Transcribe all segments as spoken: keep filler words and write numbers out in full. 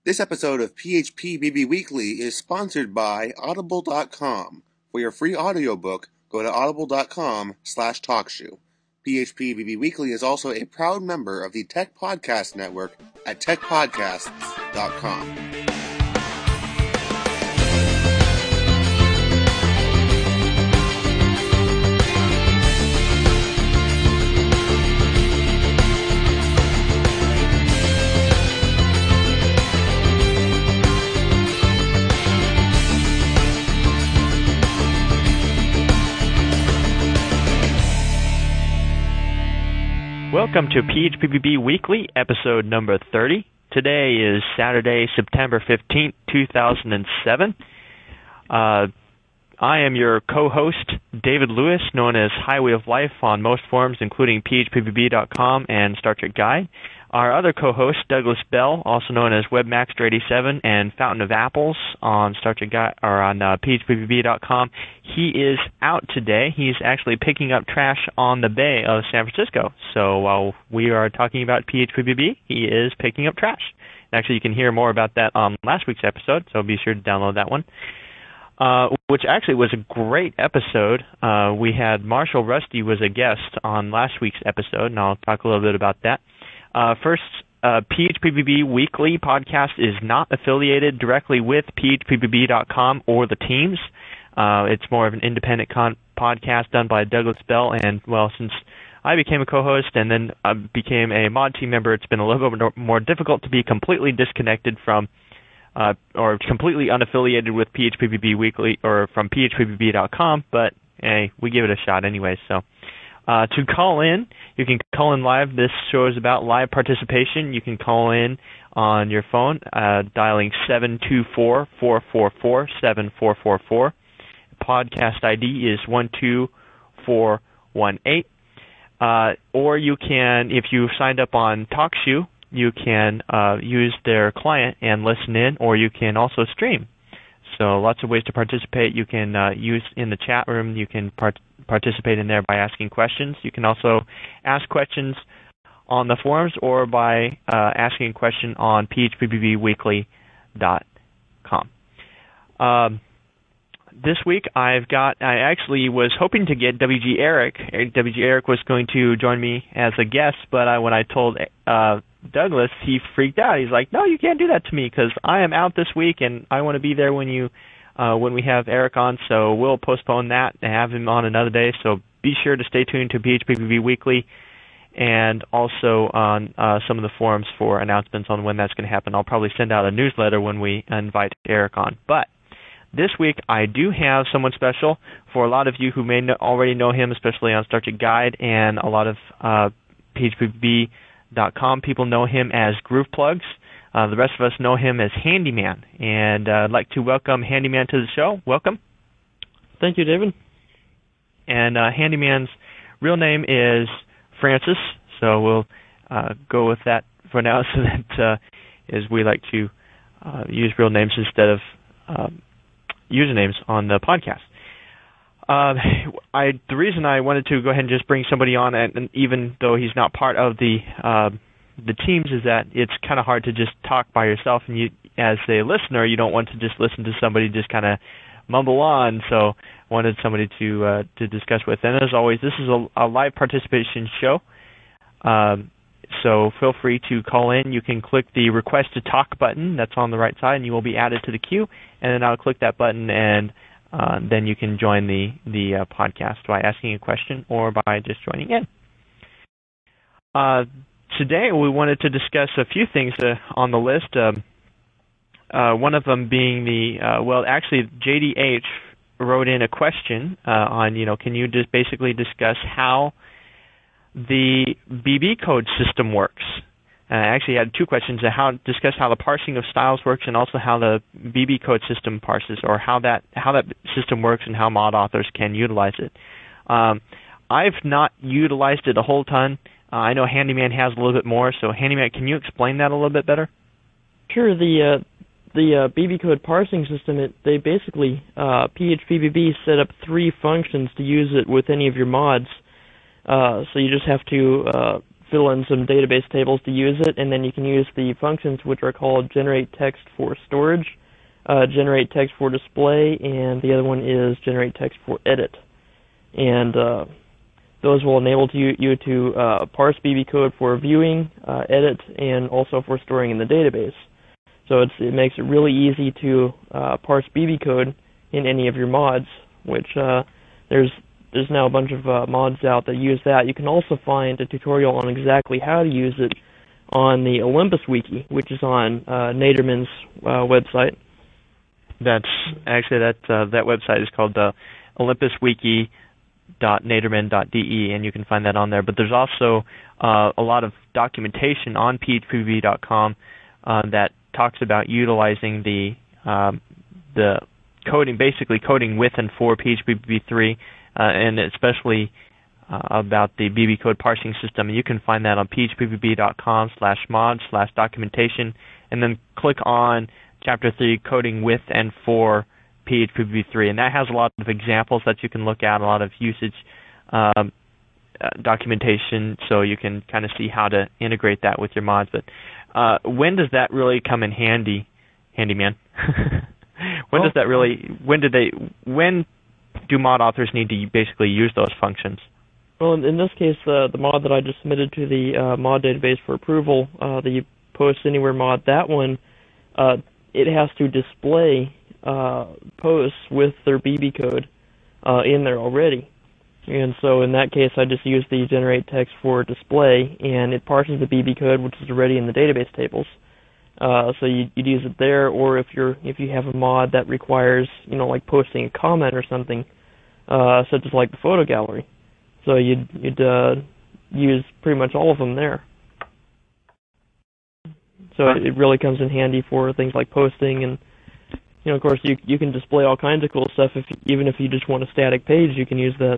This episode of P H P B B Weekly is sponsored by Audible dot com. For your free audiobook, go to audible dot com slash talkshoe. P H P B B Weekly is also a proud member of the Tech Podcast Network at tech podcasts dot com. Welcome to P H P B B Weekly, episode number thirty. Today is Saturday, September fifteenth, two thousand seven. Uh, I am your co-host, David Lewis, known as Highway of Life on most forums, including P H P B B dot com and Star Trek Guide. Our other co-host, Douglas Bell, also known as Webmaster eighty-seven and Fountain of Apples on Star Trek Guide, or on uh, P H P B B dot com. He is out today. He's actually picking up trash on the Bay of San Francisco. So while we are talking about P H P B B, he is picking up trash. Actually, you can hear more about that on last week's episode, so be sure to download that one. Uh, which actually was a great episode. Uh, we had Marshall Rusty was a guest on last week's episode, and I'll talk a little bit about that. Uh, first, uh, P H P B B Weekly podcast is not affiliated directly with P H P B B dot com or the teams. Uh, it's more of an independent con- podcast done by Douglas Bell, and, well, since I became a co-host and then I became a mod team member, it's been a little bit more difficult to be completely disconnected from uh, or completely unaffiliated with P H P B B Weekly or from P H P B B dot com, but, hey, we give it a shot anyway, so... Uh, to call in, you can call in live. This show is about live participation. You can call in on your phone, uh, dialing seven two four, four four four, seven four four four. Podcast I D is one two four one eight. Uh, or you can, if you've signed up on TalkShoe, you can uh, use their client and listen in, or you can also stream. So lots of ways to participate. You can uh, use in the chat room. You can part- participate in there by asking questions. You can also ask questions on the forums or by uh, asking a question on P H P B B weekly dot com. Um, this week I've got, I actually was hoping to get W G Eric. W G Eric was going to join me as a guest, but I, when I told uh, Douglas, he freaked out. He's like, no, you can't do that to me because I am out this week and I want to be there when you uh, when we have Eric on, so we'll postpone that and have him on another day. So be sure to stay tuned to P H P B B Weekly and also on uh, some of the forums for announcements on when that's going to happen. I'll probably send out a newsletter when we invite Eric on. But this week I do have someone special. For a lot of you who may know, already know him, especially on Star Trek Guide, and a lot of uh, P H P B B dot com people know him as Groove Plugs. Uh, the rest of us know him as Handyman. And uh, I'd like to welcome Handyman to the show. Welcome. Thank you, David. And uh, Handyman's real name is Francis, so we'll uh, go with that for now, so that uh, is we like to uh, use real names instead of um, usernames on the podcast. Uh, I the reason I wanted to go ahead and just bring somebody on, and, and even though he's not part of the uh, the teams, is that it's kind of hard to just talk by yourself, and you, as a listener, you don't want to just listen to somebody just kind of mumble on. So I wanted somebody to uh, to discuss with. And as always, this is a, a live participation show, um, so feel free to call in. You can click the Request to Talk button that's on the right side, and you will be added to the queue. And then I'll click that button and Uh, then you can join the, the uh, podcast by asking a question or by just joining in. Uh, today we wanted to discuss a few things uh, on the list. Um, uh, one of them being the, uh, well, actually J D H wrote in a question uh, on, you know, can you just basically discuss how the B B code system works? Uh, I actually had two questions: how discuss how the parsing of styles works, and also how the B B code system parses, or how that how that system works, and how mod authors can utilize it. Um, I've not utilized it a whole ton. Uh, I know Handyman has a little bit more. So, Handyman, can you explain that a little bit better? Sure. The uh, the uh, B B code parsing system, it they basically uh, P H P B B set up three functions to use it with any of your mods. Uh, so you just have to uh, fill in some database tables to use it, and then you can use the functions which are called generate text for storage, uh, generate text for display, and the other one is generate text for edit. And uh, those will enable to you, you to uh, parse B B code for viewing, uh, edit, and also for storing in the database. So it's, it makes it really easy to uh, parse B B code in any of your mods, which uh, there's there's now a bunch of uh, mods out that use that. You can also find a tutorial on exactly how to use it on the Olympus Wiki, which is on uh, Naderman's uh, website. That's actually that uh, that website is called uh, olympus wiki dot naderman dot d e, and you can find that on there. But there's also uh, a lot of documentation on p h p b b dot com uh, that talks about utilizing the um, the coding, basically coding with and for P H P B B three, uh, and especially uh, about the B B code parsing system. You can find that on p h p b b dot com slash mod slash documentation, and then click on Chapter three, Coding with and for P H P B B three, and that has a lot of examples that you can look at, a lot of usage um, uh, documentation, so you can kind of see how to integrate that with your mods. But uh, when does that really come in handy, handyman? when does that really? When do they? When do mod authors need to basically use those functions? Well, in, in this case, uh, the mod that I just submitted to the uh, mod database for approval, uh, the Post Anywhere mod, that one, uh, it has to display uh, posts with their B B code uh, in there already. And so in that case, I just use the generate text for display, and it parses the B B code, which is already in the database tables. Uh, so you, you'd use it there, or if you're if you have a mod that requires, you know, like posting a comment or something, uh, such as like the photo gallery. So you'd you'd uh, use pretty much all of them there. So it, it really comes in handy for things like posting, and you know, of course, you you can display all kinds of cool stuff. If you, even if you just want a static page, you can use that.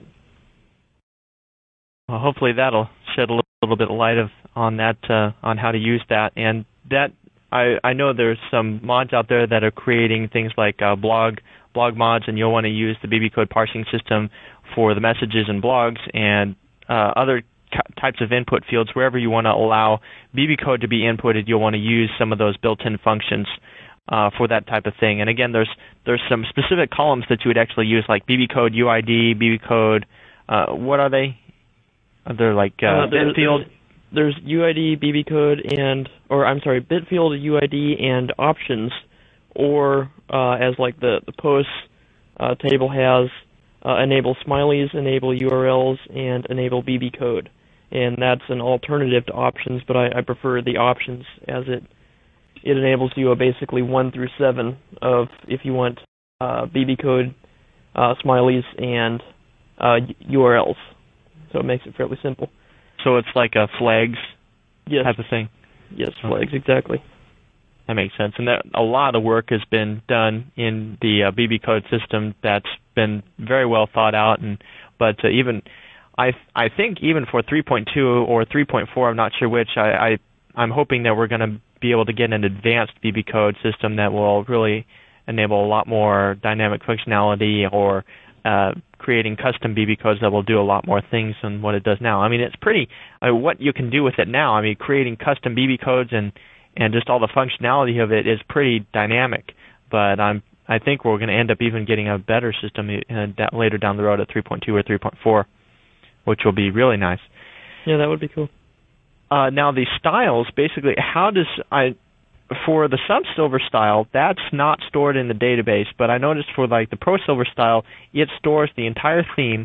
Well, hopefully that'll shed a little, little bit of light of on that uh, on how to use that. And that I I know there's some mods out there that are creating things like uh, blog blog mods, and you'll want to use the B B code parsing system for the messages and blogs and uh, other types of input fields. Wherever you want to allow B B code to be inputted, you'll want to use some of those built-in functions uh, for that type of thing. And again, there's there's some specific columns that you would actually use, like B B code U I D, B B code. Uh, what are they? They're like uh, uh, there's, Bitfield. There's U I D, B B code, and or I'm sorry, Bitfield, U I D, and options. Or uh, as like the the posts uh, table has, uh, enable smileys, enable U R Ls, and enable B B code. And that's an alternative to options, but I, I prefer the options, as it it enables you a basically one through seven of if you want uh, B B code, uh, smileys, and uh, U R Ls. So it makes it fairly simple. So it's like a flags yes. type of thing? Yes, flags, exactly. That makes sense. And that, a lot of work has been done in the uh, B B code system that's been very well thought out. And But uh, even, I I think even for three point two or three point four, I'm not sure which, I, I, I'm hoping that we're going to be able to get an advanced B B code system that will really enable a lot more dynamic functionality, or uh, creating custom B B codes that will do a lot more things than what it does now. I mean, it's pretty, uh, what you can do with it now, I mean, creating custom B B codes and and just all the functionality of it is pretty dynamic. But I'm, I think we're going to end up even getting a better system uh, that later down the road at three point two or three point four, which will be really nice. Yeah, that would be cool. Uh, now the styles, basically, how does I, for the sub silver style, that's not stored in the database. But I noticed for like the pro silver style, it stores the entire theme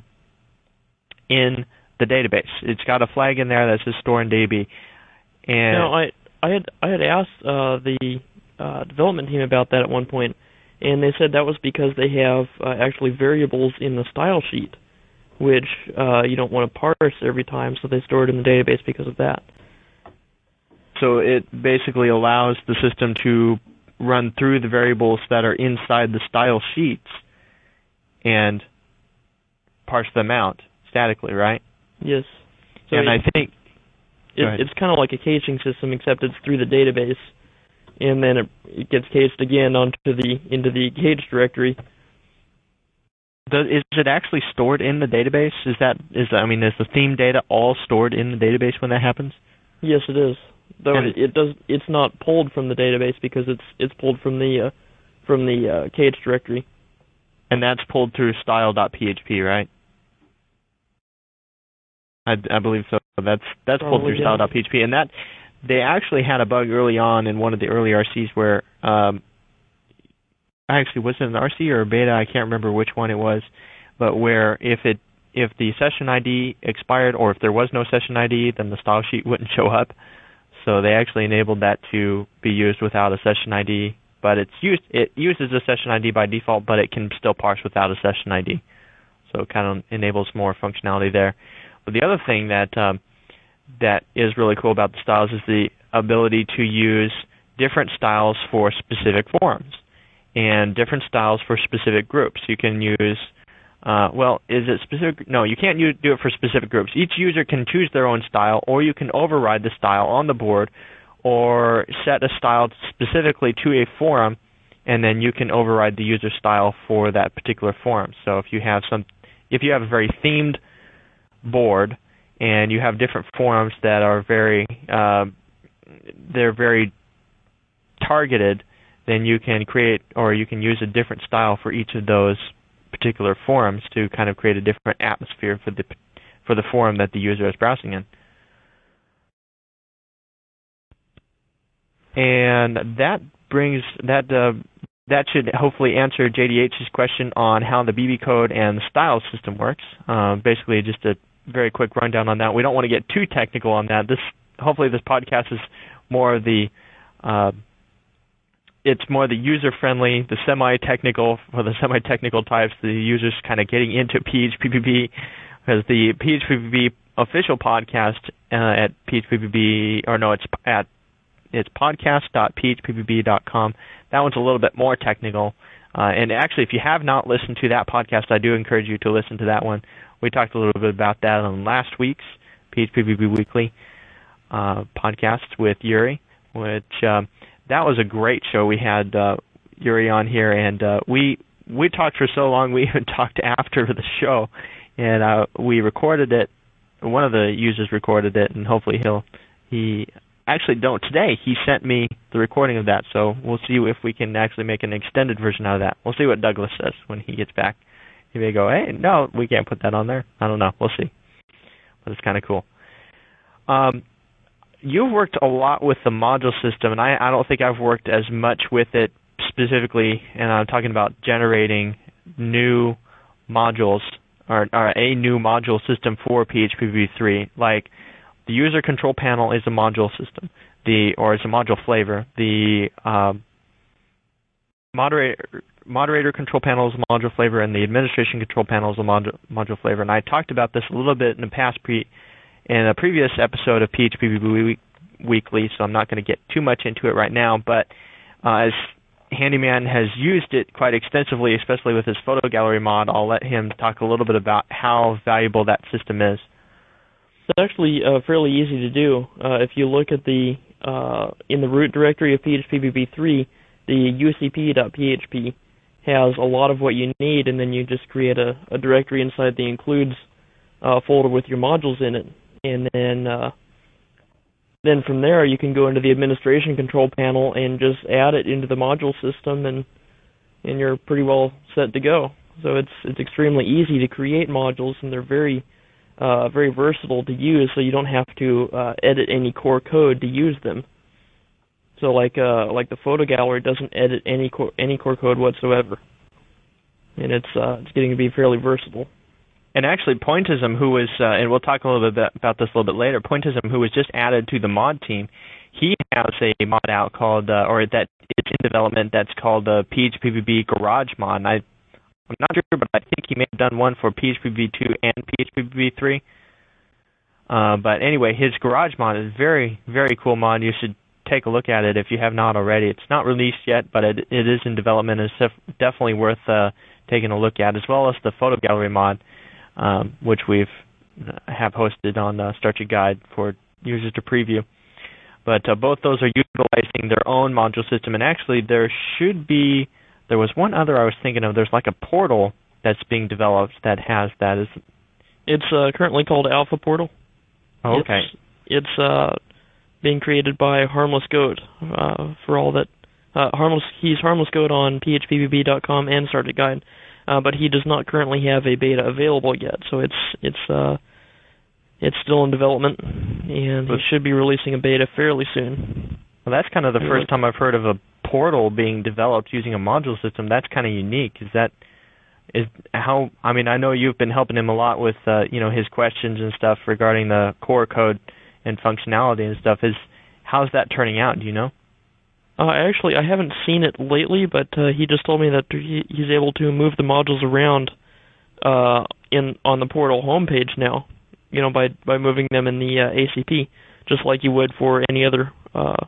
in the database. It's got a flag in there that says store in D B. And no, I. I had I had asked uh, the uh, development team about that at one point, and they said that was because they have uh, actually variables in the style sheet, which uh, you don't want to parse every time, so they store it in the database because of that. So it basically allows the system to run through the variables that are inside the style sheets and parse them out statically, right? Yes. So and it, I think... It, it's kind of like a caching system, except it's through the database, and then it, it gets cached again onto the into the cache directory. Does, is it actually stored in the database? Is that is I mean, is the theme data all stored in the database when that happens? Yes, it is. Though And it, it does, it's not pulled from the database because it's it's pulled from the uh, from the uh, K H directory. And that's pulled through style dot P H P, right? I, I believe so. That's that's pulled Probably, through style dot P H P, and that they actually had a bug early on in one of the early R Cs where um, actually was it an R C or a beta? I can't remember which one it was, but where if it if the session I D expired or if there was no session I D, then the style sheet wouldn't show up. So they actually enabled that to be used without a session I D, but it's used it uses a session I D by default, but it can still parse without a session I D. So it kind of enables more functionality there. But the other thing that um, that is really cool about the styles is the ability to use different styles for specific forums and different styles for specific groups. You can use, uh, well, is it specific? No, you can't use, do it for specific groups. Each user can choose their own style, or you can override the style on the board or set a style specifically to a forum, and then you can override the user style for that particular forum. So if you have some, if you have a very themed board and you have different forums that are very uh, they're very targeted, then you can create or you can use a different style for each of those particular forums to kind of create a different atmosphere for the for the forum that the user is browsing in. And that brings that uh, that should hopefully answer J D H's question on how the B B code and the style system works. Uh, basically, just a very quick rundown on that. We don't want to get too technical on that. This hopefully this podcast is more of the uh, it's more the user-friendly, the semi-technical for the semi-technical types, the users kind of getting into P H P B B, because the P H P B B official podcast uh, at P H P B B or no, it's at it's podcast dot P H P B B dot com. That one's a little bit more technical. Uh, and actually, if you have not listened to that podcast, I do encourage you to listen to that one. We talked a little bit about that on last week's P H P B B Weekly uh, podcast with Yuri, which um, that was a great show. We had uh, Yuri on here, and uh, we we talked for so long, we even talked after the show, and uh, we recorded it. One of the users recorded it, and hopefully he'll he. Actually, don't today. He sent me the recording of that, so we'll see if we can actually make an extended version out of that. We'll see what Douglas says when he gets back. He may go, hey, no, we can't put that on there. I don't know. We'll see. But it's kind of cool. Um, you've worked a lot with the module system, and I, I don't think I've worked as much with it specifically, and I'm talking about generating new modules, or, or a new module system for P H P B B three, like the user control panel is a module system, the or it's a module flavor. The um, moderator moderator control panel is a module flavor, and the administration control panel is a module module flavor. And I talked about this a little bit in the past pre in a previous episode of P H P B B Weekly, so I'm not going to get too much into it right now. But uh, as Handyman has used it quite extensively, especially with his photo gallery mod, I'll let him talk a little bit about how valuable that system is. It's actually uh, fairly easy to do. Uh, if you look at the uh, in the root directory of P H P B B three, the U C P dot P H P has a lot of what you need, and then you just create a, a directory inside the includes uh, folder with your modules in it, and then uh, then from there you can go into the administration control panel and just add it into the module system, and and you're pretty well set to go. So it's it's extremely easy to create modules, and they're very Uh, very versatile to use, so you don't have to uh, edit any core code to use them. So like uh, like the photo gallery doesn't edit any core any core code whatsoever, and it's uh, it's getting to be fairly versatile. And actually, Pointism, who was, uh, and we'll talk a little bit about this a little bit later, Pointism, who was just added to the mod team, he has a mod out called, uh, or that is in development, that's called the P H P B B Garage mod. And I I'm not sure, but I think he may have done one for P H P B B two and P H P B B three. Uh, but anyway, his Garage mod is very, very cool mod. You should take a look at it if you have not already. It's not released yet, but it, it is in development. It's def- definitely worth uh, taking a look at, as well as the Photo Gallery mod, um, which we've uh, have hosted on uh, Starchy Guide for users to preview. But uh, both those are utilizing their own module system, and actually there should be... There was one other I was thinking of. There's like a portal that's being developed that has that? Is It's uh, currently called Alpha Portal. oh, okay. It's, it's uh, being created by Harmless Goat. Uh, for all that, uh, harmless he's Harmless Goat on P H P B B dot com and Started Guide, uh, but he does not currently have a beta available yet. So it's it's uh, it's still in development, and he should be releasing a beta fairly soon. Well, that's kind of the first time I've heard of a portal being developed using a module system. That's kind of unique. Is that is how? I mean, I know you've been helping him a lot with uh, you know his questions and stuff regarding the core code and functionality and stuff. Is how's that turning out? Do you know? Uh, actually, I haven't seen it lately, but uh, he just told me that he, he's able to move the modules around uh, in on the portal homepage now. You know, by by moving them in the uh, A C P, just like you would for any other uh,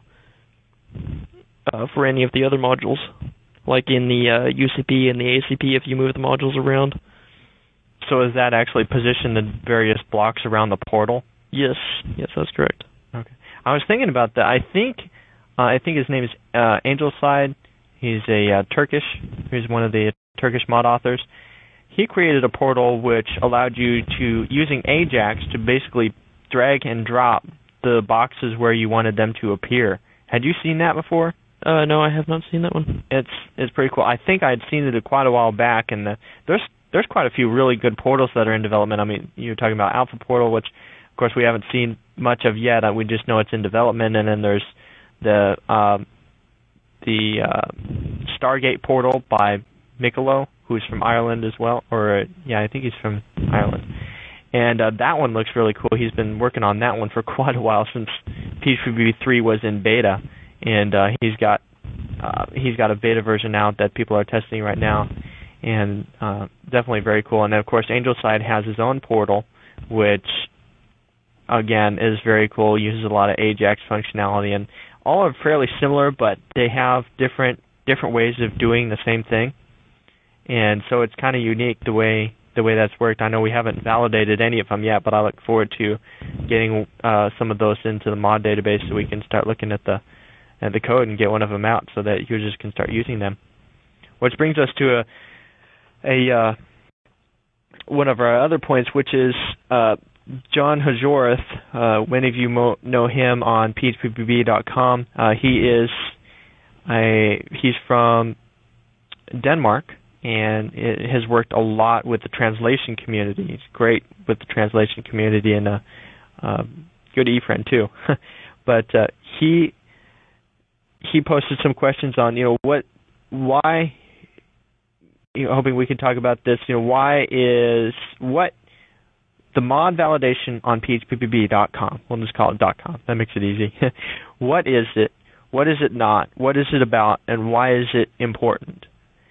uh, for any of the other modules, like in the uh, U C P and the A C P if you move the modules around. So is that actually positioned the various blocks around the portal? Yes, yes, that's correct. Okay, I was thinking about that. I think uh, I think his name is uh, Angelside. He's a uh, Turkish. He's one of the Turkish mod authors. He created a portal which allowed you to, using Ajax, to basically drag and drop the boxes where you wanted them to appear. Had you seen that before? Uh, no, I have not seen that one. It's it's pretty cool. I think I had seen it quite a while back, and the, there's there's quite a few really good portals that are in development. I mean, you're talking about Alpha Portal, which, of course, we haven't seen much of yet. We just know it's in development, and then there's the uh, the uh, Stargate Portal by Mikolo, who's from Ireland as well, or uh, yeah, I think he's from Ireland. And uh, that one looks really cool. He's been working on that one for quite a while, since P H P B B three was in beta, and uh, he's got uh, he's got a beta version out that people are testing right now, and uh, definitely very cool. And then, of course, Angelside has his own portal, which again is very cool. Uses a lot of Ajax functionality, and all are fairly similar, but they have different different ways of doing the same thing. And so it's kind of unique the way the way that's worked. I know we haven't validated any of them yet, but I look forward to getting uh, some of those into the mod database so we can start looking at the at the code and get one of them out so that users can start using them. Which brings us to a a uh, one of our other points, which is uh, John Hajorath. Uh, many of you mo- know him on P H P B B dot com. Uh, he is a he's from Denmark, and it has worked a lot with the translation community. He's great with the translation community, and a uh, uh, good e-friend too. But uh, he he posted some questions on, you know, what, why, you know, hoping we could talk about this. You know, why is what the mod validation on P H P B B dot com? We'll just call it .com. That makes it easy. What is it? What is it not? What is it about? And why is it important?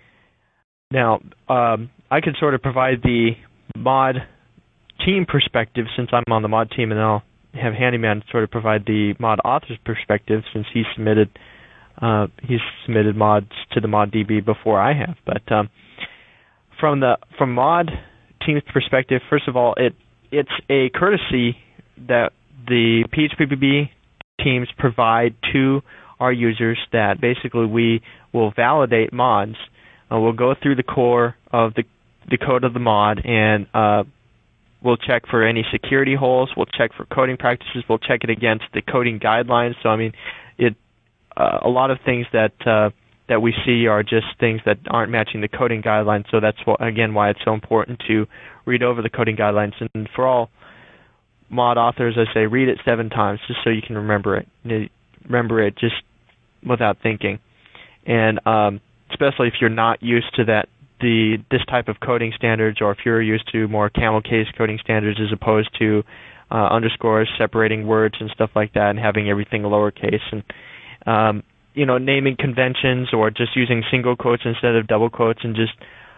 Now, um, I could sort of provide the mod team perspective since I'm on the mod team, and then I'll have Handyman sort of provide the mod author's perspective since he submitted uh, he's submitted mods to the mod D B before I have. But um, from the from mod team's perspective, first of all, it it's a courtesy that the P H P B B teams provide to our users that basically we will validate mods. Uh, we'll go through the core of the the code of the mod, and uh, we'll check for any security holes. We'll check for coding practices. We'll check it against the coding guidelines. So, I mean, it uh, a lot of things that uh, that we see are just things that aren't matching the coding guidelines. So that's what, again, why it's so important to read over the coding guidelines. And for all mod authors, I say read it seven times just so you can remember it. You remember it just without thinking. And um, especially if you're not used to that, the this type of coding standards, or if you're used to more camel case coding standards as opposed to uh, underscores separating words and stuff like that, and having everything lowercase, and um, you know, naming conventions, or just using single quotes instead of double quotes, and just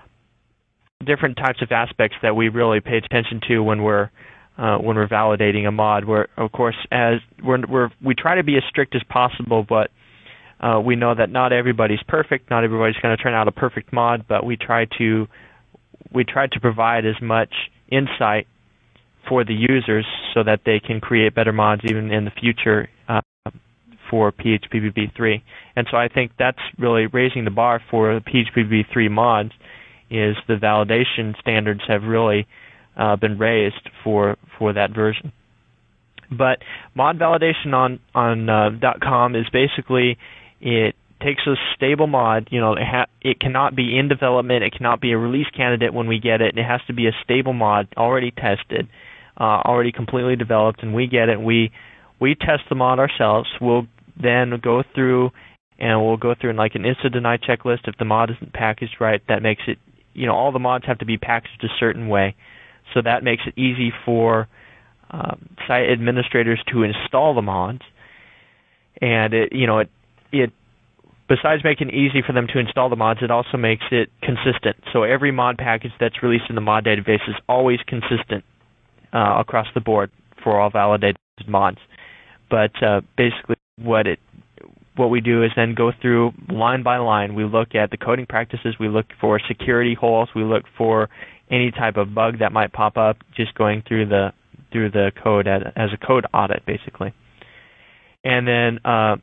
different types of aspects that we really pay attention to when we're uh, when we're validating a mod. Where, of course, as we're, we're we try to be as strict as possible, but Uh, we know that not everybody's perfect. Not everybody's going to turn out a perfect mod, but we try to we try to provide as much insight for the users so that they can create better mods even in the future uh, for P H P B B three. And so I think that's really raising the bar for the P H P B B three mods, is the validation standards have really uh, been raised for for that version. But mod validation on on uh, .com is basically, it takes a stable mod. You know, it, ha- it cannot be in development. It cannot be a release candidate when we get it. It has to be a stable mod, already tested, uh, already completely developed, and we get it. We we test the mod ourselves. We'll then go through and we'll go through like an insta deny checklist. If the mod isn't packaged right, that makes it, you know, all the mods have to be packaged a certain way, so that makes it easy for um, site administrators to install the mods. And it, you know, it it besides making it easy for them to install the mods, it also makes it consistent. So every mod package that's released in the mod database is always consistent uh, across the board for all validated mods. But uh, basically, what it what we do is then go through line by line. We look at the coding practices. We look for security holes. We look for any type of bug that might pop up. Just going through the through the code as, as a code audit, basically. And then uh,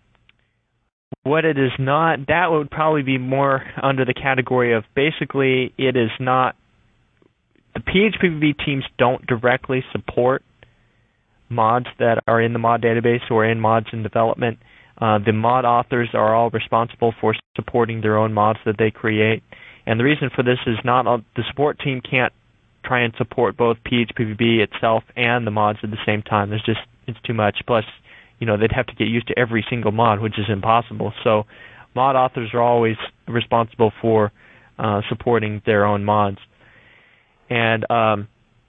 what it is not, that would probably be more under the category of basically it is not, the P H P B B teams don't directly support mods that are in the mod database or in mods in development. Uh, the mod authors are all responsible for supporting their own mods that they create. And the reason for this is not all, the support team can't try and support both P H P B B itself and the mods at the same time. There's just, it's too much. Plus, you know, they'd have to get used to every single mod, which is impossible. So mod authors are always responsible for uh, supporting their own mods. And um,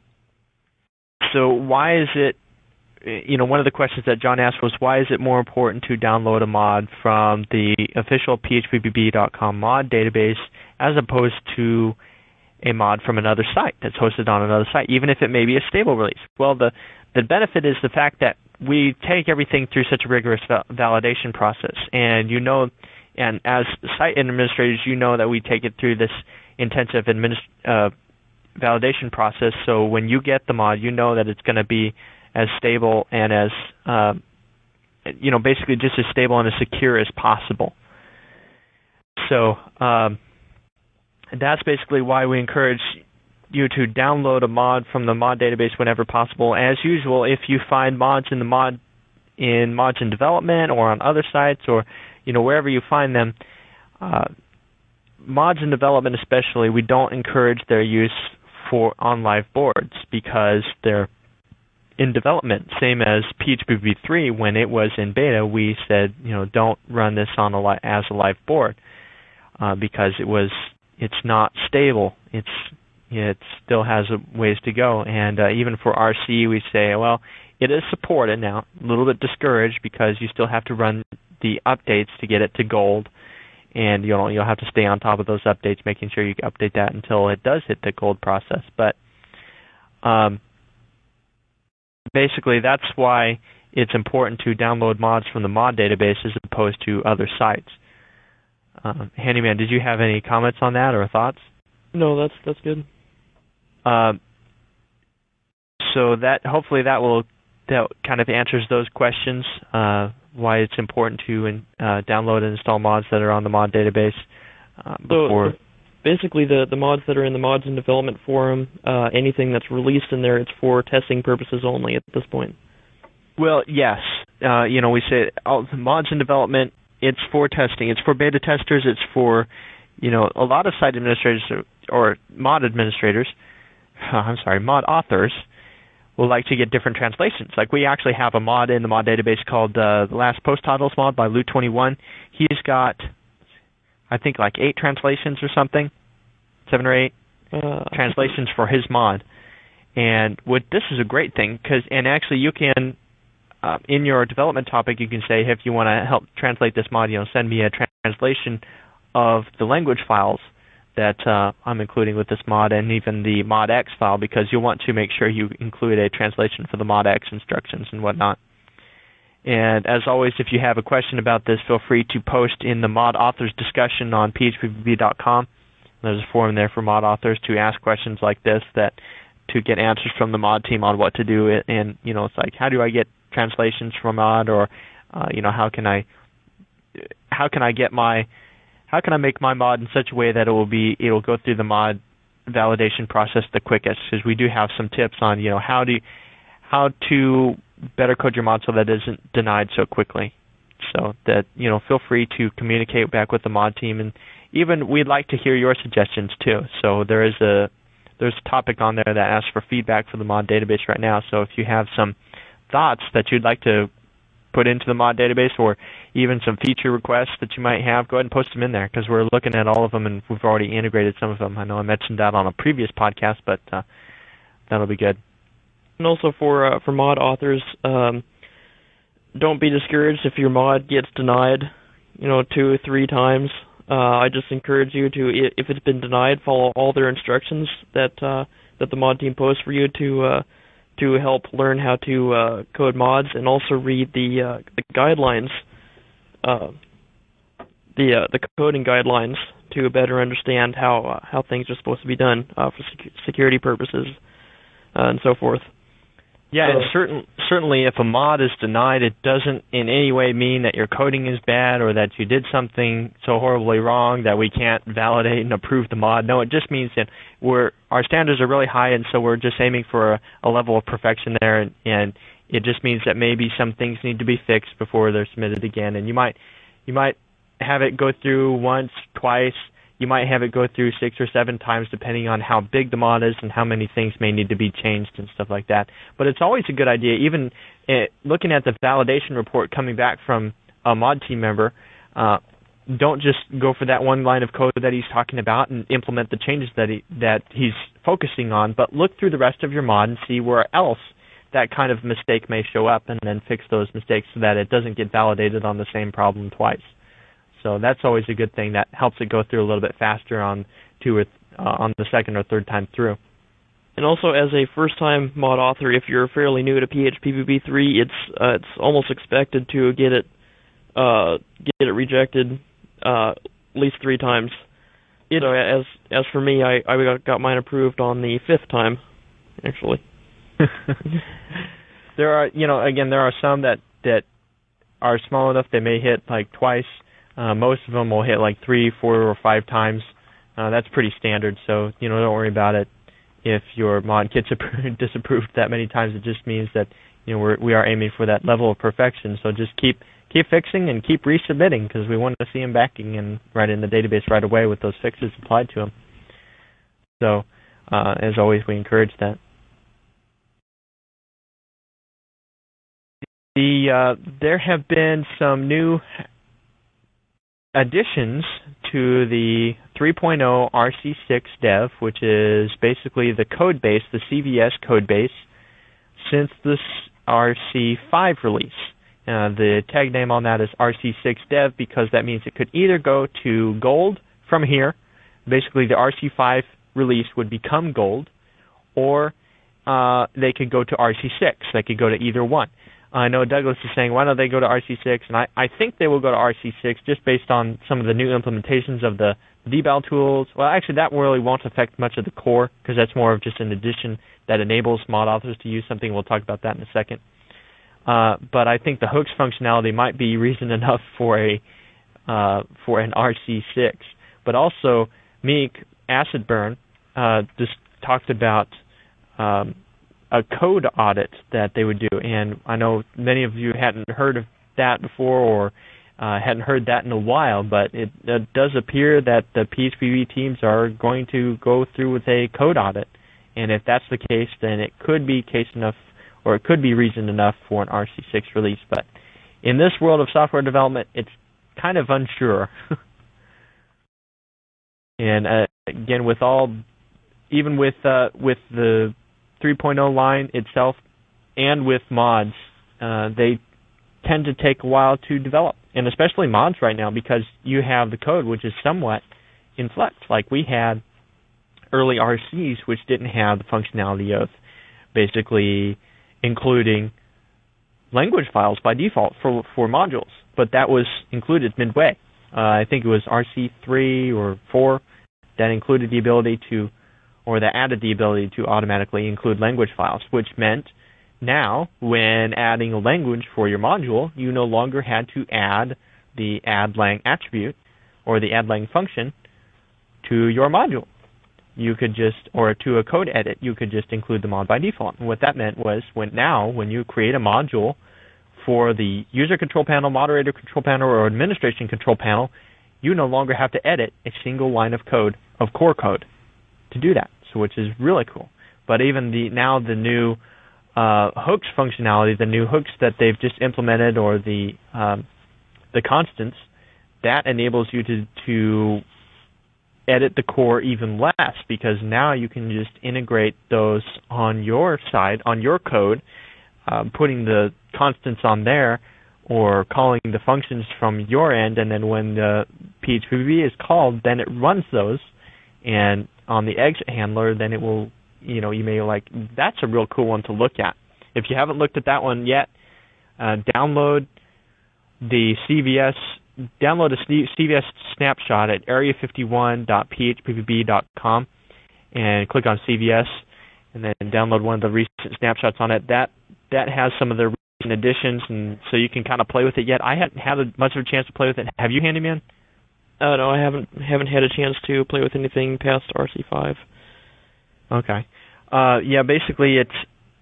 so why is it, you know, one of the questions that John asked was, why is it more important to download a mod from the official P H P B B dot com mod database as opposed to a mod from another site that's hosted on another site, even if it may be a stable release? Well, the, the benefit is the fact that we take everything through such a rigorous val- validation process. And you know, and as site administrators, you know that we take it through this intensive administ- uh, validation process. So when you get the mod, you know that it's going to be as stable and as, uh, you know, basically just as stable and as secure as possible. So um, that's basically why we encourage you to download a mod from the mod database whenever possible. As usual, if you find mods in the mod in mods in development or on other sites or, you know, wherever you find them, uh, mods in development especially, we don't encourage their use for on live boards because they're in development. Same as P H P B B three, when it was in beta, we said, you know, don't run this on a li- as a live board uh, because it was it's not stable. It's it still has a ways to go. And uh, even for R C, we say, well, it is supported now. A little bit discouraged because you still have to run the updates to get it to gold, and you know you'll have to stay on top of those updates, making sure you update that until it does hit the gold process. But um, basically, that's why it's important to download mods from the mod database as opposed to other sites. Um, Handyman, did you have any comments on that or thoughts? No, that's that's good. Uh, so that hopefully that will that kind of answers those questions. Uh, why it's important to uh, download and install mods that are on the mod database uh, before. So basically, the the mods that are in the mods in development forum, uh, anything that's released in there, it's for testing purposes only at this point. Well, yes. Uh, you know, we say all the mods in development, it's for testing. It's for beta testers. It's for, you know, a lot of site administrators or, or mod administrators, uh, I'm sorry, mod authors will like to get different translations. Like we actually have a mod in the mod database called uh, the Last Post Titles mod by Lou twenty-one. He's got, I think, like eight translations or something, seven or eight uh, translations for his mod. And what this is a great thing because, and actually you can, uh, in your development topic, you can say, hey, if you want to help translate this mod, you know, send me a tra- translation of the language files that uh, I'm including with this mod, and even the modx file, because you'll want to make sure you include a translation for the modx instructions and whatnot. And as always, if you have a question about this, feel free to post in the mod authors discussion on P H P B B dot com. There's a forum there for mod authors to ask questions like this, that to get answers from the mod team on what to do. And you know, it's like, how do I get translations from mod, or uh, you know, how can I how can I get my how can I make my mod in such a way that it will be it'll go through the mod validation process the quickest? Because we do have some tips on you know how to how to better code your mod so that it isn't denied so quickly. So that you know, feel free to communicate back with the mod team, and even we'd like to hear your suggestions too. So there is a there's a topic on there that asks for feedback for the mod database right now. So if you have some thoughts that you'd like to put into the mod database, or even some feature requests that you might have, go ahead and post them in there, because we're looking at all of them and we've already integrated some of them. I know I mentioned that on a previous podcast, but uh, that'll be good. And also for uh, for mod authors, um, don't be discouraged if your mod gets denied, you know, two or three times. Uh, I just encourage you to, if it's been denied, follow all their instructions that uh, that the mod team posts for you to uh, to help learn how to uh, code mods, and also read the uh, the guidelines, uh, the uh, the coding guidelines to better understand how uh, how things are supposed to be done uh, for sec- security purposes uh, and so forth. Yeah, and certain, certainly if a mod is denied, it doesn't in any way mean that your coding is bad or that you did something so horribly wrong that we can't validate and approve the mod. No, it just means that we're our standards are really high, and so we're just aiming for a, a level of perfection there, and, and it just means that maybe some things need to be fixed before they're submitted again. And you might you might have it go through once, twice. You might have it go through six or seven times, depending on how big the mod is and how many things may need to be changed and stuff like that. But it's always a good idea, even uh, looking at the validation report coming back from a mod team member, uh, don't just go for that one line of code that he's talking about and implement the changes that he that he's focusing on, but look through the rest of your mod and see where else that kind of mistake may show up, and then fix those mistakes so that it doesn't get validated on the same problem twice. So that's always a good thing. That helps it go through a little bit faster on two or th- uh, on the second or third time through. And also, as a first-time mod author, if you're fairly new to P H P B B three, it's uh, it's almost expected to get it uh, get it rejected uh, at least three times. So as as for me, I I got mine approved on the fifth time, actually. There are, you know, again, there are some that that are small enough they may hit like twice. Uh, most of them will hit like three, four, or five times. Uh, that's pretty standard, so you know, don't worry about it. If your mod gets approved, disapproved that many times, it just means that you know we're, we are aiming for that level of perfection. So just keep keep fixing and keep resubmitting, because we want to see them backing and right in the database right away with those fixes applied to them. So uh, as always, we encourage that. The uh, there have been some new additions to the three point oh R C six dev, which is basically the code base, the C V S code base, since this R C five release. Uh, the tag name on that is R C six dev because that means it could either go to gold from here, basically the R C five release would become gold, or uh, they could go to R C six. They could go to either one. I know Douglas is saying, why don't they go to R C six? And I, I think they will go to R C six just based on some of the new implementations of the debal tools. Well, actually, that really won't affect much of the core, because that's more of just an addition that enables mod authors to use something. We'll talk about that in a second. Uh, but I think the hooks functionality might be reason enough for a uh, for an R C six. But also, Meek Acidburn uh, just talked about um, a code audit that they would do, and I know many of you hadn't heard of that before, or uh, hadn't heard that in a while, but it, it does appear that the P H P B teams are going to go through with a code audit, and if that's the case, then it could be case enough, or it could be reason enough for an R C six release. But in this world of software development, it's kind of unsure. And uh, again, with all, even with uh, with the three point oh line itself, and with mods, uh, they tend to take a while to develop, and especially mods right now, because you have the code which is somewhat in flux. Like we had early R Cs which didn't have the functionality of basically including language files by default for for modules, but that was included midway. Uh, I think it was R C three or four that included the ability to, or that added the ability to automatically include language files, which meant now when adding a language for your module, you no longer had to add the add lang attribute, or the add-line function to your module. You could just, or to a code edit, you could just include the mod by default. And what that meant was, when now, when you create a module for the user control panel, moderator control panel, or administration control panel, you no longer have to edit a single line of code, of core code, to do that. So, which is really cool. But even the now the new uh, hooks functionality, the new hooks that they've just implemented, or the um, the constants, that enables you to to edit the core even less, because now you can just integrate those on your side, on your code, uh, putting the constants on there, or calling the functions from your end, and then when the P H P B B is called, then it runs those, and on the exit handler, then it will, you know, you may like, that's a real cool one to look at. If you haven't looked at that one yet, uh, download the C V S Download a C V S snapshot at area fifty-one dot p h p b b dot com and click on C V S, and then download one of the recent snapshots on it. That that has some of the recent additions, and so you can kind of play with it yet. I haven't had a, much of a chance to play with it. Have you, Handyman? Uh, no, I haven't haven't had a chance to play with anything past R C five. Okay. Uh, yeah, basically it's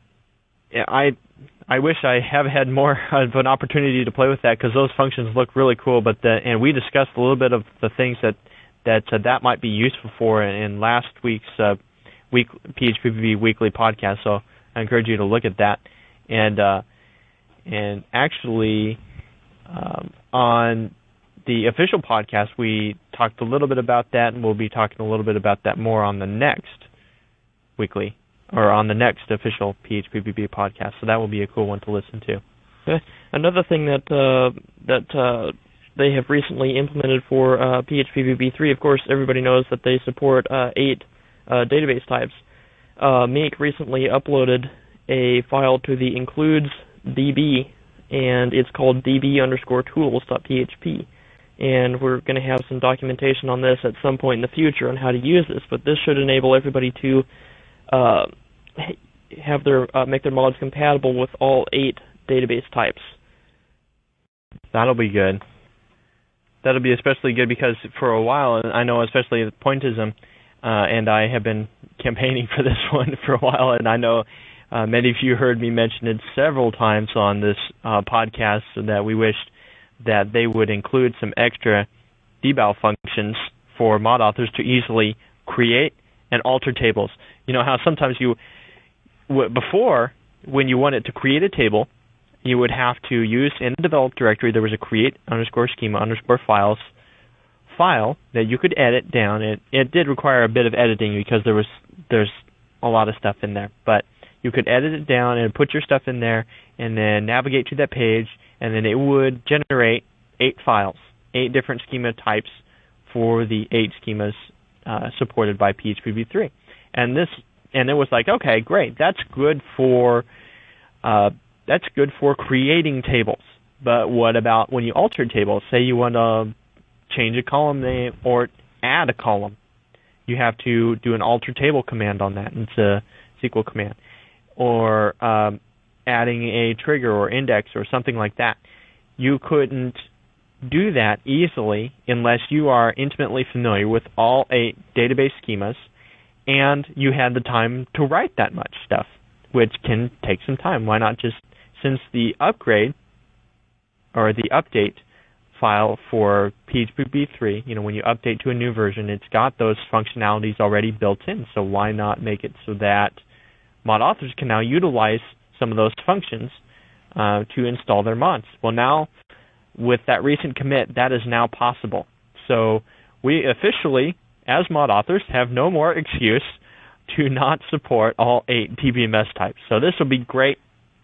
I. I wish I have had more of an opportunity to play with that, because those functions look really cool. But the, and we discussed a little bit of the things that that uh, that might be useful for in, in last week's uh, week P H P B B weekly podcast. So I encourage you to look at that. And uh, and actually um, on the official podcast, we talked a little bit about that, and we'll be talking a little bit about that more on the next weekly, or on the next official P H P B B podcast. So that will be a cool one to listen to. Okay. Another thing that uh, that uh, they have recently implemented for uh, P H P B B three, of course, everybody knows that they support uh, eight uh, database types. Uh, Meek recently uploaded a file to the includes D B, and it's called db underscore tools.php. And we're going to have some documentation on this at some point in the future on how to use this, but this should enable everybody to Uh, have their uh, make their mods compatible with all eight database types. That'll be good. That'll be especially good because for a while, I know especially with Pointism, uh, and I have been campaigning for this one for a while, and I know uh, many of you heard me mention it several times on this uh, podcast, so that we wished that they would include some extra deval functions for mod authors to easily create and alter tables. You know how sometimes you, w- before, when you wanted to create a table, you would have to use, in the develop directory, there was a create underscore schema underscore files file that you could edit down. It, it did require a bit of editing because there was there's a lot of stuff in there. But you could edit it down and put your stuff in there and then navigate to that page, and then it would generate eight files, eight different schema types for the eight schemas uh, supported by P H P B B three. And this, and it was like, okay, great, that's good for, uh, that's good for creating tables. But what about when you alter tables? Say you want to change a column name or add a column. You have to do an alter table command on that. It's a S Q L command. Or um, adding a trigger or index or something like that. You couldn't do that easily unless you are intimately familiar with all eight database schemas and you had the time to write that much stuff, which can take some time. Why not just, since the upgrade or the update file for P H P B B three, you know, when you update to a new version, it's got those functionalities already built in, so why not make it so that mod authors can now utilize some of those functions uh, to install their mods? Well, now, with that recent commit, that is now possible. So we officially, as mod authors, have no more excuse to not support all eight D B M S types. So this will be great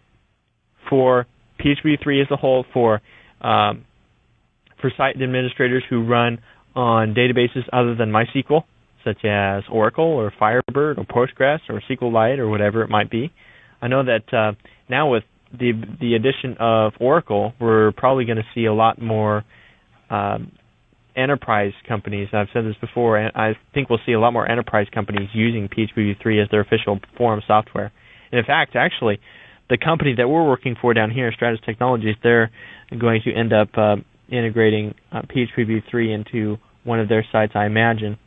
for P H P B B three as a whole, for um, for site administrators who run on databases other than MySQL, such as Oracle or Firebird or Postgres or SQLite or whatever it might be. I know that uh, now with the the addition of Oracle, we're probably going to see a lot more um, enterprise companies. I've said this before, and I think we'll see a lot more enterprise companies using P H P B B three as their official forum software. And in fact, actually, the company that we're working for down here, Stratus Technologies, they're going to end up uh, integrating uh, P H P B B three into one of their sites, I imagine,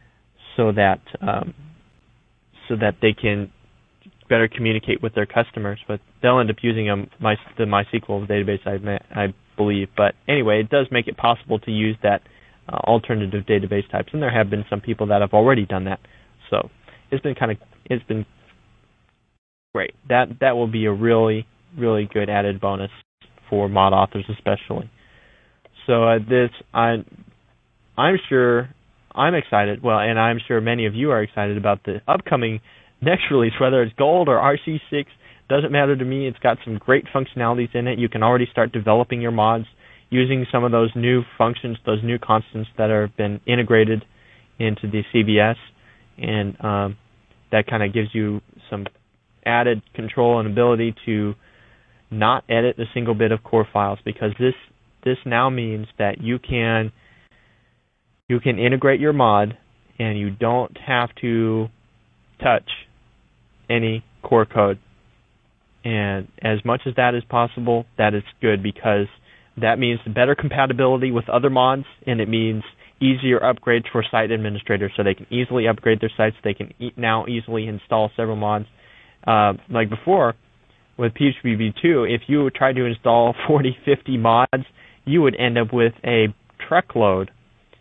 so that um, so that they can better communicate with their customers. But they'll end up using a, my, the MySQL database, I, I believe. But anyway, it does make it possible to use that uh, alternative database types, and there have been some people that have already done that. So it's been kind of it's been great. That that will be a really really good added bonus for mod authors, especially. So uh, this I I'm sure I'm excited. Well, and I'm sure many of you are excited about the upcoming next release, whether it's Gold or R C six. Doesn't matter to me. It's got some great functionalities in it. You can already start developing your mods using some of those new functions, those new constants that have been integrated into the C B S, and um, that kind of gives you some added control and ability to not edit a single bit of core files, because this this now means that you can you can integrate your mod and you don't have to touch any core code. And as much as that is possible, that is good, because that means better compatibility with other mods, and it means easier upgrades for site administrators, so they can easily upgrade their sites. They can e- now easily install several mods. Uh, like before, with P H P V two, if you tried to install forty, fifty mods, you would end up with a truckload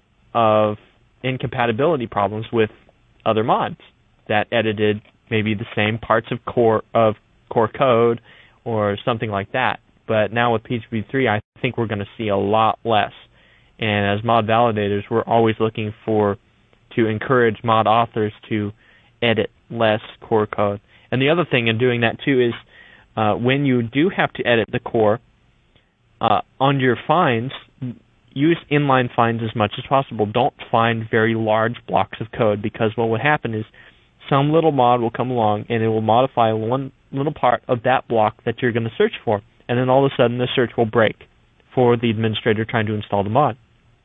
of incompatibility problems with other mods that edited maybe the same parts of core of core code or something like that. But now with P H P three, I think we're going to see a lot less. And as mod validators, we're always looking for to encourage mod authors to edit less core code. And the other thing in doing that too is uh, when you do have to edit the core, uh, on your finds, use inline finds as much as possible. Don't find very large blocks of code, because what will happen is some little mod will come along and it will modify one little part of that block that you're going to search for, and then all of a sudden the search will break for the administrator trying to install the mod.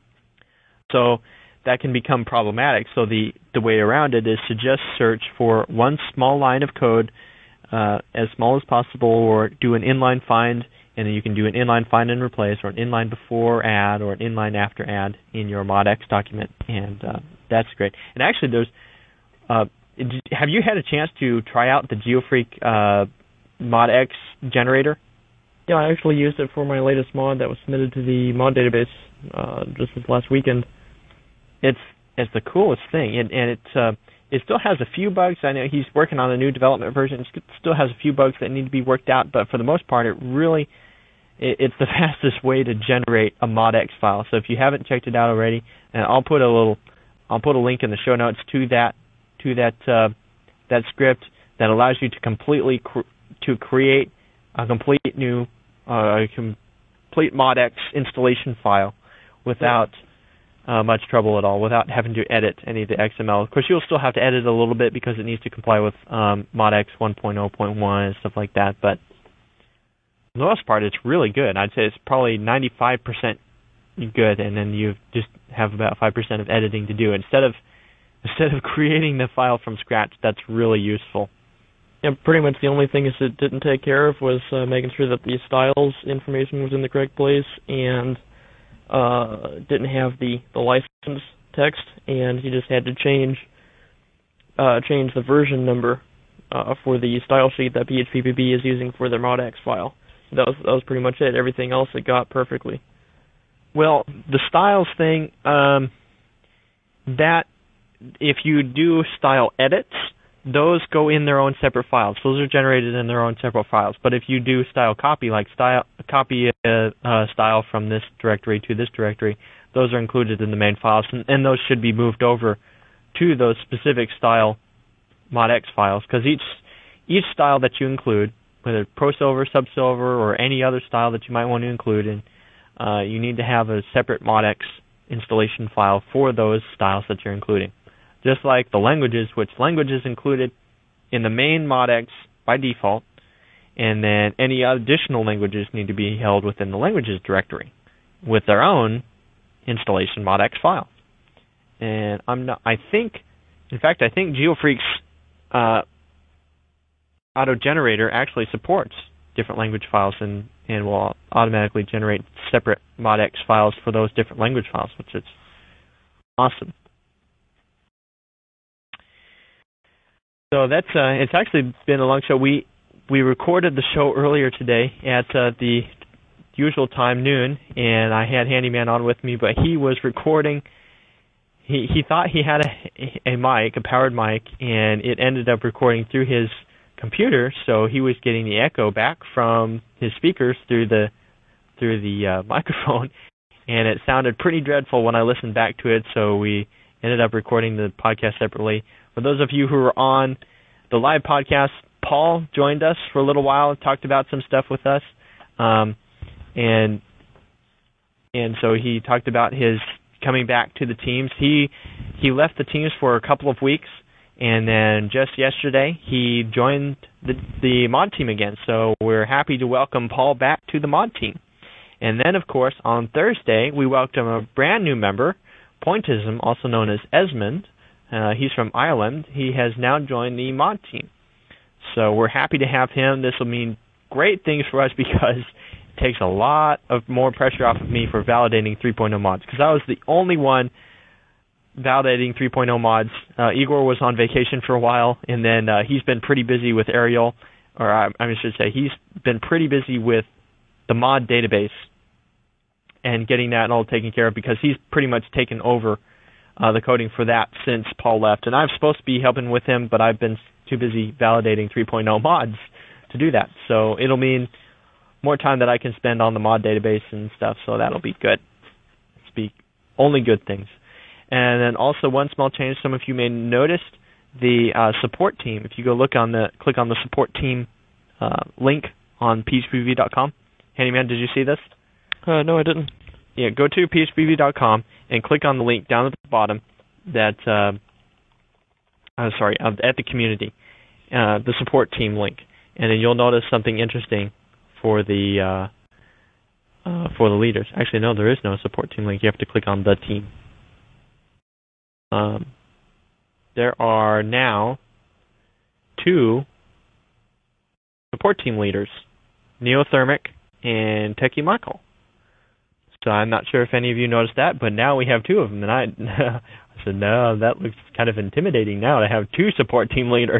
So that can become problematic. So the, the way around it is to just search for one small line of code, uh, as small as possible, or do an inline find, and then you can do an inline find and replace, or an inline before add, or an inline after add in your modx document, and uh, that's great. And actually, there's uh, have you had a chance to try out the GeoFreak uh, modx generator? Yeah, I actually used it for my latest mod that was submitted to the mod database uh, just this last weekend. It's it's the coolest thing, and, and it uh, it still has a few bugs. I know he's working on a new development version. It still has a few bugs that need to be worked out, but for the most part, it really it, it's the fastest way to generate a modx file. So if you haven't checked it out already, and I'll put a little I'll put a link in the show notes to that to that uh, that script that allows you to completely cr- to create a complete new uh, a complete modx installation file without uh, much trouble at all, without having to edit any of the X M L. Of course, you'll still have to edit a little bit because it needs to comply with um, modx one point oh point one and stuff like that. But for the most part, it's really good. I'd say it's probably ninety-five percent good, and then you just have about five percent of editing to do. Instead of instead of creating the file from scratch, that's really useful. Yeah, pretty much the only thing it didn't take care of was uh, making sure that the styles information was in the correct place, and uh, didn't have the, the license text, and you just had to change uh, change the version number uh, for the style sheet that P H P B B is using for their modx file. That was that was pretty much it. Everything else it got perfectly. Well, the styles thing, um, that if you do style edits, those go in their own separate files. Those are generated in their own separate files. But if you do style copy, like style copy a uh, style from this directory to this directory, those are included in the main files, and, and those should be moved over to those specific style modx files, because each each style that you include, whether ProSilver, Subsilver, or any other style that you might want to include in, uh, you need to have a separate modx installation file for those styles that you're including. Just like the languages, which language is included in the main modx by default, and then any additional languages need to be held within the languages directory with their own installation modx file. And I'm not, I think, in fact, I think GeoFreak's uh, auto generator actually supports different language files and, and will automatically generate separate modx files for those different language files, which is Awesome. So that's uh, it's actually been a long show. We we recorded the show earlier today at uh, the usual time, noon, and I had Handyman on with me, but he was recording. He he thought he had a, a mic, a powered mic, and it ended up recording through his computer, so he was getting the echo back from his speakers through the through the uh, microphone, and it sounded pretty dreadful when I listened back to it, so we ended up recording the podcast separately. For those of you who were on the live podcast, Paul joined us for a little while and talked about some stuff with us, um, and and so he talked about his coming back to the teams. He he left the teams for a couple of weeks, and then just yesterday he joined the the mod team again. So we're happy to welcome Paul back to the mod team. And then, of course, on Thursday we welcome a brand new member, Pointism, also known as Esmond. Uh, he's from Ireland. He has now joined the mod team. So we're happy to have him. This will mean great things for us because it takes a lot of more pressure off of me for validating three point oh mods, because I was the only one validating three point oh mods. Uh, Igor was on vacation for a while, and then uh, he's been pretty busy with Ariel, or I, I should say he's been pretty busy with the mod database and getting that all taken care of, because he's pretty much taken over uh, the coding for that since Paul left. And I'm supposed to be helping with him, but I've been too busy validating three point oh mods to do that. So it'll mean more time that I can spend on the mod database and stuff, so that'll be good. Speak only good things. And then also one small change, some of you may notice the uh, support team. If you go look on the, click on the support team uh, link on P H P V dot com. Handyman, did you see this? Uh, no, I didn't. Yeah, go to P H P V dot com and click on the link down at the bottom that, uh, uh, sorry, uh, at the community, uh, the support team link. And then you'll notice something interesting for the uh, uh, for the leaders. Actually, no, there is no support team link. You have to click on the team. Um, there are now two support team leaders, Neothermic and Techie Michael. So I'm not sure if any of you noticed that, but now we have two of them. And I, I said, no, that looks kind of intimidating now to have two support team leaders.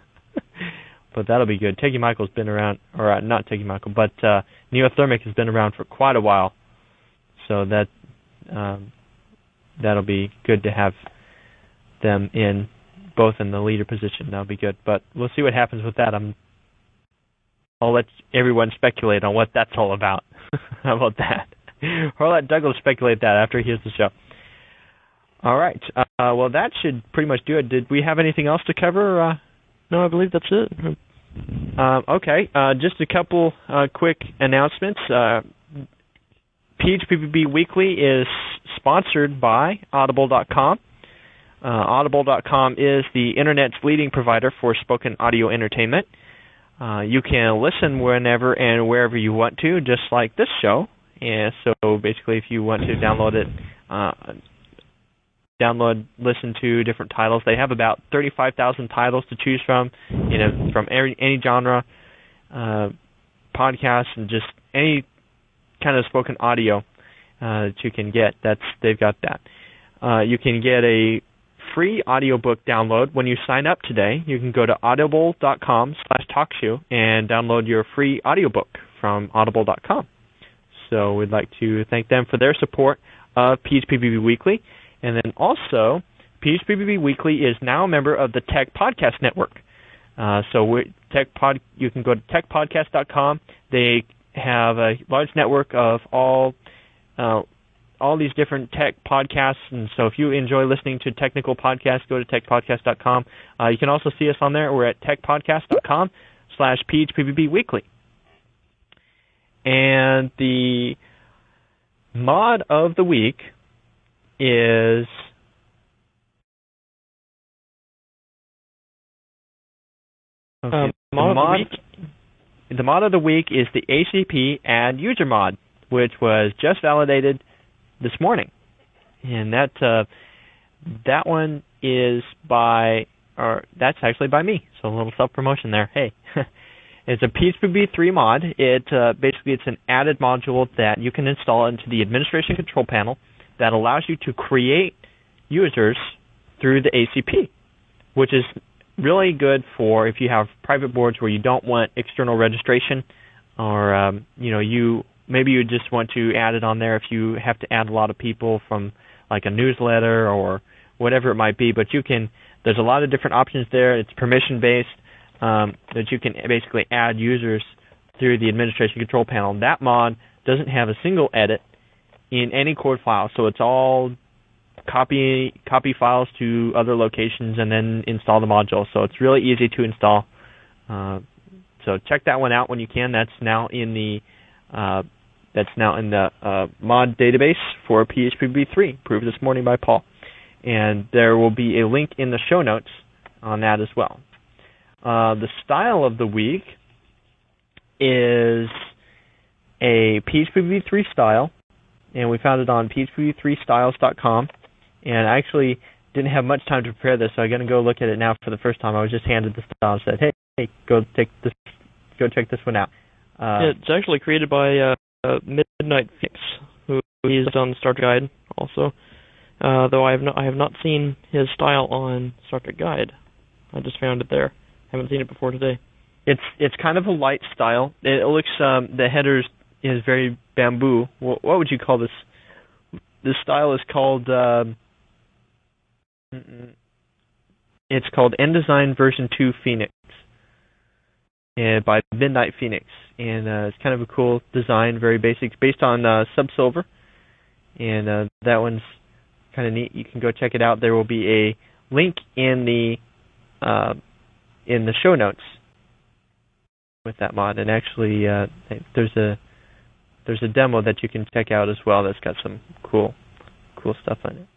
But that'll be good. Techie Michael's been around, or uh, not Techie Michael, but uh, Neothermic has been around for quite a while. So that um, that'll be good to have them in, both in the leader position. That'll be good. But we'll see what happens with that. I'm, I'll let everyone speculate on what that's all about. How about that? Or I'll let Douglas speculate that after he hears the show. All right. Uh, well, that should pretty much do it. Did we have anything else to cover? Uh, no, I believe that's it. Uh, okay. Uh, just a couple uh, quick announcements. Uh, P H P B B Weekly is sponsored by Audible dot com. Uh, Audible dot com is the Internet's leading provider for spoken audio entertainment. Uh, you can listen whenever and wherever you want to, just like this show. And so basically, if you want to download it, uh, download, listen to different titles. They have about thirty-five thousand titles to choose from, you know, from any, any genre, uh, podcasts, and just any kind of spoken audio uh, that you can get. That's they've got that. Uh, you can get a free audiobook download when you sign up today. You can go to audible dot com slash talkshoe and download your free audiobook from audible dot com. So we'd like to thank them for their support of P H P B B Weekly. And then also, P H P B B Weekly is now a member of the Tech Podcast Network. Uh, so we're, Tech Pod, you can go to tech podcast dot com. They have a large network of all uh, all these different tech podcasts. And so if you enjoy listening to technical podcasts, go to tech podcast dot com. Uh, you can also see us on there. We're at tech podcast dot com slash P H P B B Weekly. And the mod of the week is okay, um, the, mod mod, of the, week? the mod of the week is the A C P Add User mod, which was just validated this morning. And that uh, that one is by, or that's actually by me. So a little self-promotion there. Hey. It's a P H P B B three mod. It uh, basically it's an added module that you can install into the administration control panel that allows you to create users through the A C P, which is really good for if you have private boards where you don't want external registration, or um, you know, you maybe you just want to add it on there if you have to add a lot of people from like a newsletter or whatever it might be. But you can, there's a lot of different options there. It's permission based, um, that you can basically add users through the administration control panel. That mod doesn't have a single edit in any code file, so it's all copy copy files to other locations and then install the module. So it's really easy to install. Uh, so check that one out when you can. That's now in the uh, that's now in the uh, mod database for P H P B B three, approved this morning by Paul. And there will be a link in the show notes on that as well. Uh, the style of the week is a P H P B B three style, and we found it on P H P B B three styles dot com. And I actually didn't have much time to prepare this, so I'm going to go look at it now for the first time. I was just handed the style and said, "Hey, hey, go take this, go check this one out." Uh, it's actually created by uh, uh, Midnight Phoenix, who is on the Star Trek Guide also. Uh, though I have not, I have not seen his style on Star Trek Guide. I just found it there. Haven't seen it before today. It's it's kind of a light style. It looks um, the headers is very bamboo. What, what would you call this? This style is called. Uh, It's called InDesign version two Phoenix, and by Midnight Phoenix, and uh, it's kind of a cool design, very basic, based on uh, Subsilver, and uh, that one's kind of neat. You can go check it out. There will be a link in the uh, in the show notes with that mod, and actually uh, there's a there's a demo that you can check out as well. That's got some cool cool stuff on it.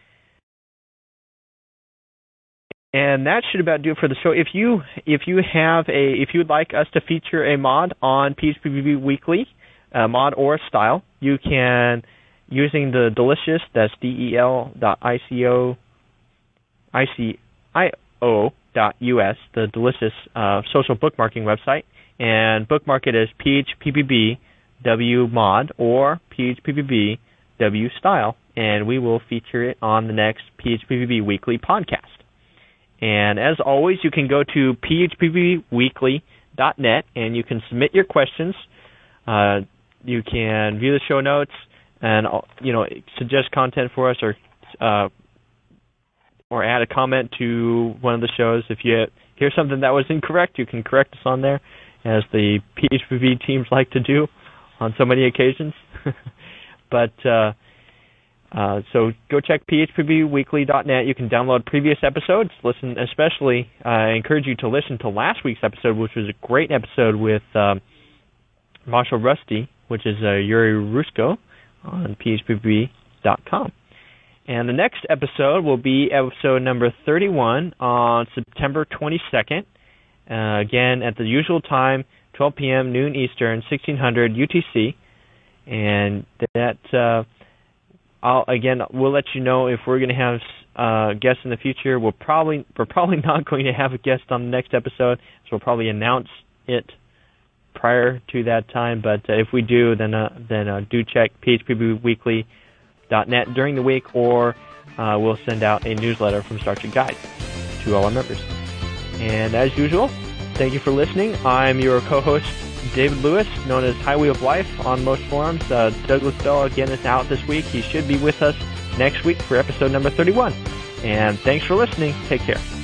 And that should about do it for the show. If you if you have a if you'd like us to feature a mod on P H P B B Weekly, a mod or a style, you can using the Delicious, that's D E L dot I C O I C I O dot U S, the Delicious uh, social bookmarking website, and bookmark it as P H P B B W mod or P H P B B W style, and we will feature it on the next P H P B B Weekly podcast. And as always, you can go to P H P B weekly dot net and you can submit your questions. Uh, you can view the show notes and you know suggest content for us, or uh, or add a comment to one of the shows. If you hear something that was incorrect, you can correct us on there, as the P H P B teams like to do on so many occasions. but uh, Uh, so go check P H P B weekly dot net. You can download previous episodes. Listen, especially, uh, I encourage you to listen to last week's episode, which was a great episode with um, Marshall Rusty, which is uh, Yuri Rusko on P H P B dot com. And the next episode will be episode number thirty-one on September twenty-second. Uh, again, at the usual time, twelve p.m., noon Eastern, sixteen hundred U T C. And that... Uh, I'll, again, we'll let you know if we're going to have uh, guests in the future. We'll probably we're probably not going to have a guest on the next episode, so we'll probably announce it prior to that time. But uh, if we do, then uh, then uh, do check P H P B weekly dot net during the week, or uh, we'll send out a newsletter from Star Trek Guide to all our members. And as usual, thank you for listening. I'm your co-host, David Lewis, known as Highway of Life on most forums. Uh, Douglas Bell, again, is out this week. He should be with us next week for episode number thirty-one. And thanks for listening. Take care.